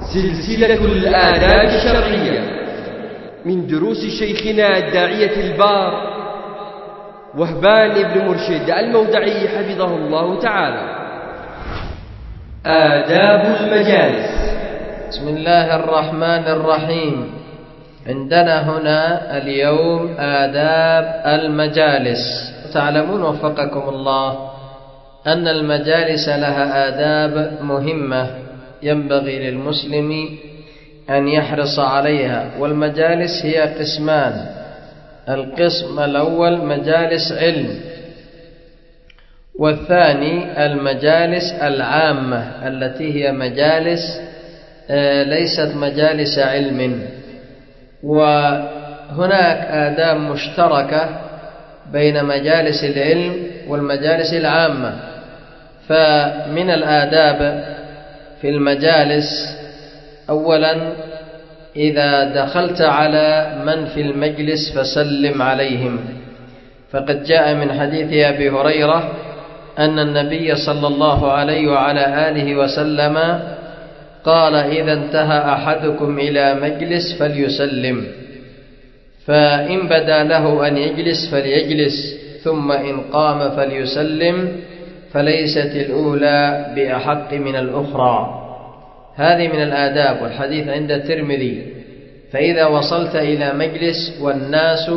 سلسلة الآداب الشرعية من دروس شيخنا الداعية البار وهبان بن مرشد المودعي حفظه الله تعالى. آداب المجالس. بسم الله الرحمن الرحيم. عندنا هنا اليوم آداب المجالس. تعلمون وفقكم الله أن المجالس لها آداب مهمة ينبغي للمسلم أن يحرص عليها، والمجالس هي قسمان. القسم الأول مجالس علم، والثاني المجالس العامة التي هي مجالس ليست مجالس علم. وهناك آداب مشتركة بين مجالس العلم والمجالس العامة. فمن الآداب في المجالس أولا إذا دخلت على من في المجلس فسلم عليهم، فقد جاء من حديث أبي هريرة أن النبي صلى الله عليه وعلى آله وسلم قال: إذا انتهى أحدكم إلى مجلس فليسلم، فإن بدا له أن يجلس فليجلس، ثم إن قام فليسلم، فليست الأولى بأحق من الأخرى. هذه من الآداب، والحديث عند الترمذي. فإذا وصلت إلى مجلس والناس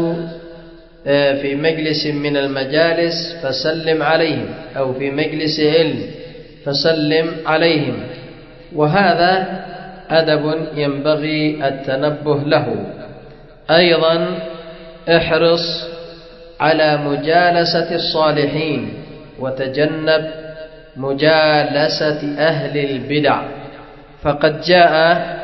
في مجلس من المجالس فسلم عليهم، أو في مجلس علم فسلم عليهم، وهذا أدب ينبغي التنبه له. أيضا احرص على مجالسة الصالحين، وتجنب مجالسة أهل البدع. فقد جاء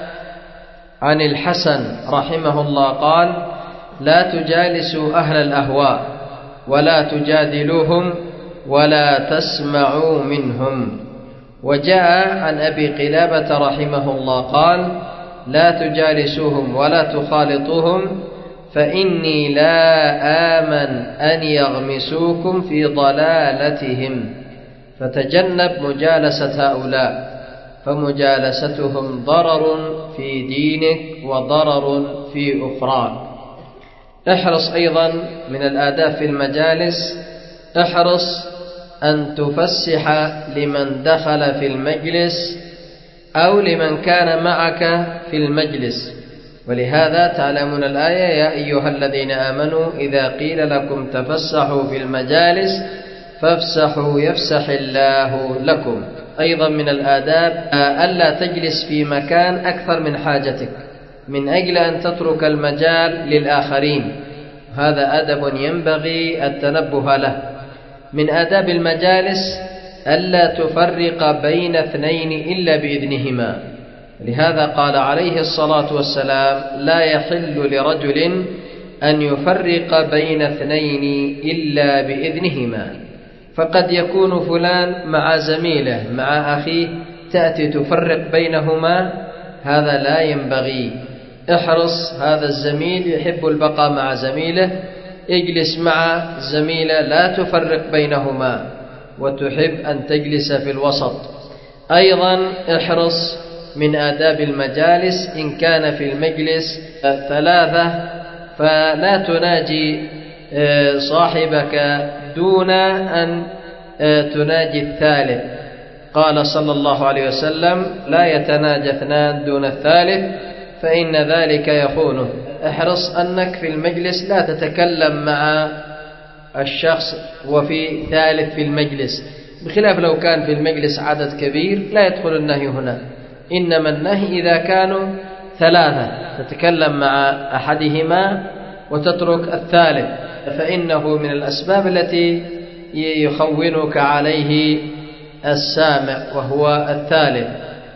عن الحسن رحمه الله قال: لا تجالسوا أهل الأهواء ولا تجادلوهم ولا تسمعوا منهم. وجاء عن أبي قلابة رحمه الله قال: لا تجالسوهم ولا تخالطوهم، فإني لا آمن أن يغمسوكم في ضلالتهم. فتجنب مجالسة هؤلاء، فمجالستهم ضرر في دينك وضرر في أخراك. احرص أيضا من الآداب في المجالس، احرص أن تفسح لمن دخل في المجلس أو لمن كان معك في المجلس. ولهذا تعلمون الآية: يا أيها الذين آمنوا إذا قيل لكم تفسحوا في المجالس فافسحوا يفسح الله لكم. أيضا من الآداب ألا تجلس في مكان أكثر من حاجتك من أجل أن تترك المجال للآخرين، هذا أدب ينبغي التنبه له. من آداب المجالس ألا تفرق بين اثنين إلا بإذنهما، لهذا قال عليه الصلاة والسلام: لا يحل لرجل أن يفرق بين اثنين إلا بإذنهما. فقد يكون فلان مع زميله مع أخيه، تأتي تفرق بينهما، هذا لا ينبغي. احرص، هذا الزميل يحب البقاء مع زميله، اجلس مع زميله، لا تفرق بينهما، وتحب أن تجلس في الوسط. أيضا احرص من آداب المجالس إن كان في المجلس ثلاثة فلا تناجي صاحبك دون أن تناجي الثالث. قال صلى الله عليه وسلم: لا يتناجى اثنان دون الثالث فإن ذلك يخونه. احرص أنك في المجلس لا تتكلم مع الشخص وفي ثالث في المجلس، بخلاف لو كان في المجلس عدد كبير لا يدخل النهي هنا، إنما النهي إذا كانوا ثلاثة تتكلم مع أحدهما وتترك الثالث، فإنه من الأسباب التي يخونك عليه السامع وهو الثالث.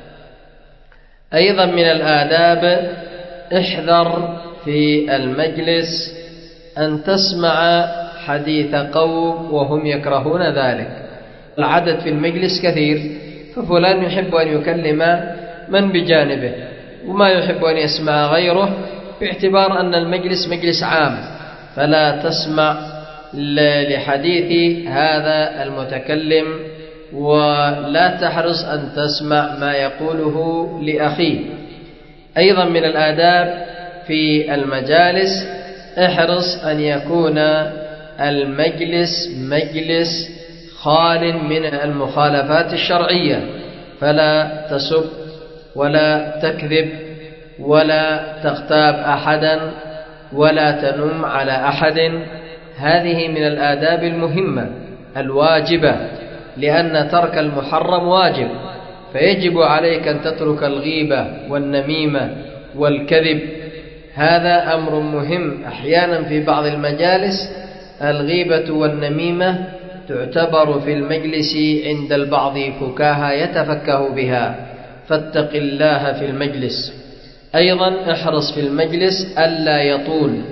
أيضا من الآداب احذر في المجلس أن تسمع حديث قوم وهم يكرهون ذلك. العدد في المجلس كثير، ففلان يحب أن يكلم من بجانبه وما يحب أن يسمع غيره، باعتبار أن المجلس مجلس عام، فلا تسمع لحديث هذا المتكلم، ولا تحرص أن تسمع ما يقوله لأخيه، أيضا من الآداب في المجالس احرص أن يكون المجلس مجلس خال من المخالفات الشرعية، فلا تسب ولا تكذب ولا تغتاب أحدا ولا تنم على أحد. هذه من الآداب المهمة الواجبة، لأن ترك المحرم واجب، فيجب عليك أن تترك الغيبة والنميمة والكذب. هذا أمر مهم. أحيانا في بعض المجالس الغيبة والنميمة تعتبر في المجلس عند البعض فكاهة يتفكه بها، فاتق الله في المجلس. أيضا احرص في المجلس ألا يطول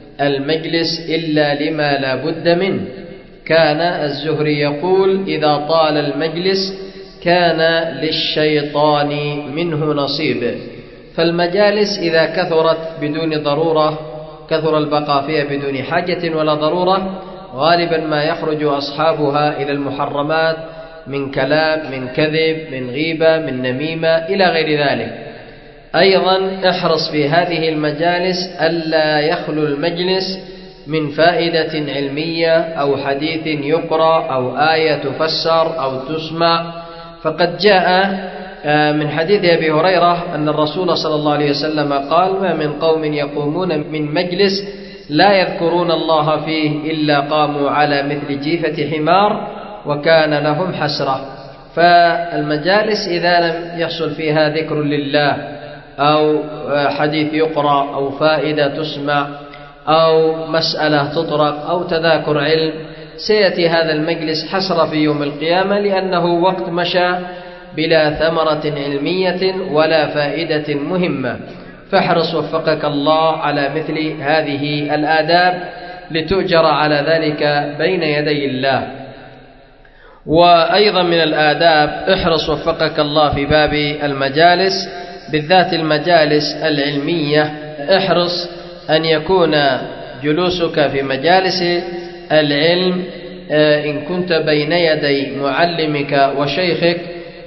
المجلس إلا لما لا بد منه. كان الزهري يقول: إذا طال المجلس كان للشيطان منه نصيب. فالمجالس إذا كثرت بدون ضرورة، كثر البقاء فيها بدون حاجة ولا ضرورة، غالبا ما يخرج أصحابها إلى المحرمات من كلام، من كذب، من غيبة، من نميمة إلى غير ذلك. أيضا احرص في هذه المجالس ألا يخلو المجلس من فائدة علمية أو حديث يقرأ أو آية تفسر أو تسمع. فقد جاء من حديث أبي هريرة أن الرسول صلى الله عليه وسلم قال: ما من قوم يقومون من مجلس لا يذكرون الله فيه إلا قاموا على مثل جيفة حمار وكان لهم حسرة. فالمجالس إذا لم يحصل فيها ذكر لله أو حديث يقرأ أو فائدة تسمع أو مسألة تطرق أو تذاكر علم، سيأتي هذا المجلس حسرة في يوم القيامة، لأنه وقت مشى بلا ثمرة علمية ولا فائدة مهمة. فاحرص وفقك الله على مثل هذه الآداب لتؤجر على ذلك بين يدي الله. وأيضا من الآداب احرص وفقك الله في باب المجالس، بالذات المجالس العلمية، احرص أن يكون جلوسك في مجالس العلم إن كنت بين يدي معلمك وشيخك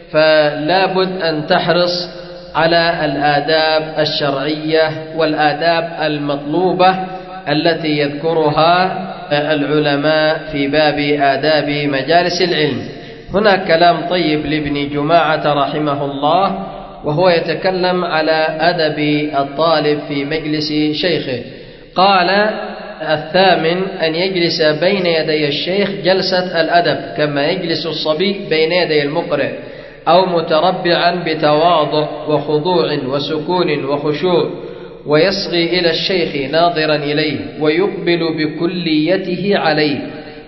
فلا بد أن تحرص على الآداب الشرعية والآداب المطلوبة التي يذكرها العلماء في باب آداب مجالس العلم. هنا كلام طيب لابن جماعة رحمه الله، وهو يتكلم على أدب الطالب في مجلس شيخه. قال: الثامن أن يجلس بين يدي الشيخ جلسة الأدب، كما يجلس الصبي بين يدي المقرئ، أو متربعا بتواضع وخضوع وسكون وخشوع، ويصغي إلى الشيخ ناظرا إليه ويقبل بكليته عليه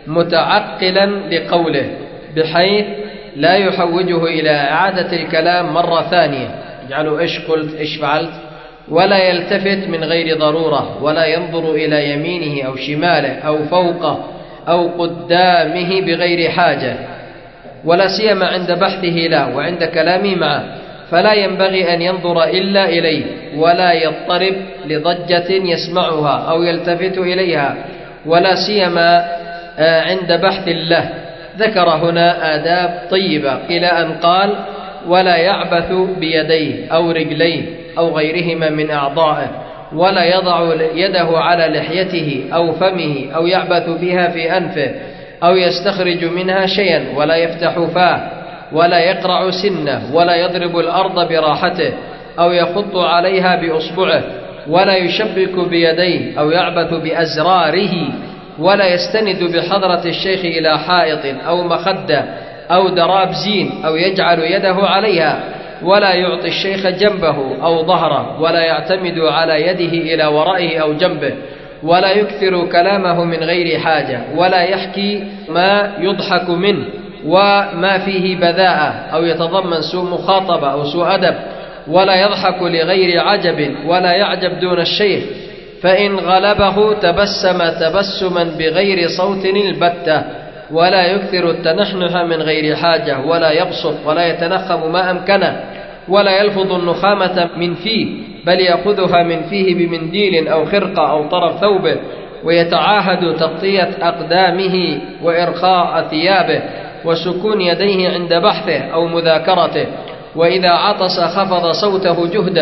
متعقلا لقوله، بحيث لا يحوجه إلى إعادة الكلام مرة ثانية، يجعله إيش قلت إيش فعلت، ولا يلتفت من غير ضرورة، ولا ينظر إلى يمينه أو شماله أو فوقه أو قدامه بغير حاجة، ولا سيما عند بحثه له وعند كلامه معه، فلا ينبغي أن ينظر إلا إليه، ولا يضطرب لضجة يسمعها أو يلتفت إليها، ولا سيما عند بحث له. ذكر هنا آداب طيبة إلى أن قال: ولا يعبث بيديه أو رجليه أو غيرهما من أعضائه، ولا يضع يده على لحيته أو فمه أو يعبث بها في أنفه أو يستخرج منها شيئا، ولا يفتح فاه، ولا يقرع سنه، ولا يضرب الأرض براحته أو يخط عليها بأصبعه، ولا يشبك بيديه أو يعبث بأزراره، ولا يستند بحضرة الشيخ إلى حائط أو مخدة أو دراب زين أو يجعل يده عليها، ولا يعطي الشيخ جنبه أو ظهره، ولا يعتمد على يده إلى ورائه أو جنبه، ولا يكثر كلامه من غير حاجة، ولا يحكي ما يضحك منه وما فيه بذاءة أو يتضمن سوء مخاطبة أو سوء أدب، ولا يضحك لغير عجب، ولا يعجب دون الشيخ، فإن غلبه تبسم تبسما بغير صوت البتة، ولا يكثر التنحنح من غير حاجة، ولا يبصق ولا يتنخم ما أمكنه، ولا يلفظ النخامة من فيه، بل يأخذها من فيه بمنديل أو خرقة أو طرف ثوبه، ويتعاهد تغطية أقدامه وإرخاء ثيابه وسكون يديه عند بحثه أو مذاكرته، وإذا عطس خفض صوته جهده،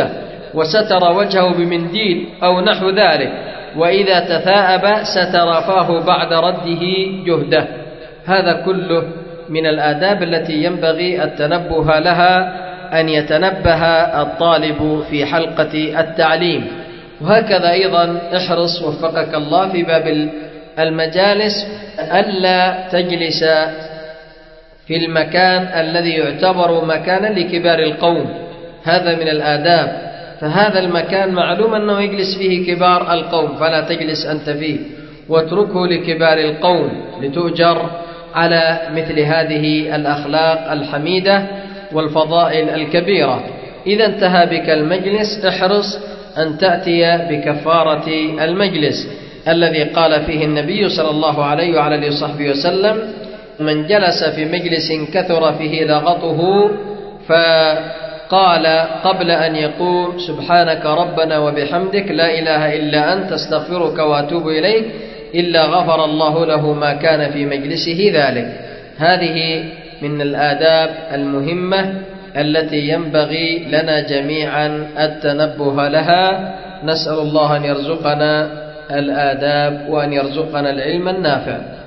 وستر وجهه بمنديل أو نحو ذلك، وإذا تثاءب ستر فاه بعد رده جهده. هذا كله من الآداب التي ينبغي التنبه لها، أن يتنبه الطالب في حلقة التعليم. وهكذا أيضا احرص وفقك الله في باب المجالس ألا تجلس في المكان الذي يعتبر مكانا لكبار القوم، هذا من الآداب. فهذا المكان معلوم أنه يجلس فيه كبار القوم، فلا تجلس أنت فيه، واتركه لكبار القوم لتؤجر على مثل هذه الأخلاق الحميدة والفضائل الكبيرة. إذا انتهى بك المجلس احرص أن تأتي بكفارة المجلس الذي قال فيه النبي صلى الله عليه وعلى آله وصحبه وسلم: من جلس في مجلس كثر فيه لغطه فقال قبل أن يقوم: سبحانك ربنا وبحمدك لا إله إلا أنت استغفرك وأتوب إليك، إلا غفر الله له ما كان في مجلسه ذلك. هذه من الآداب المهمة التي ينبغي لنا جميعا التنبه لها. نسأل الله أن يرزقنا الآداب وأن يرزقنا العلم النافع.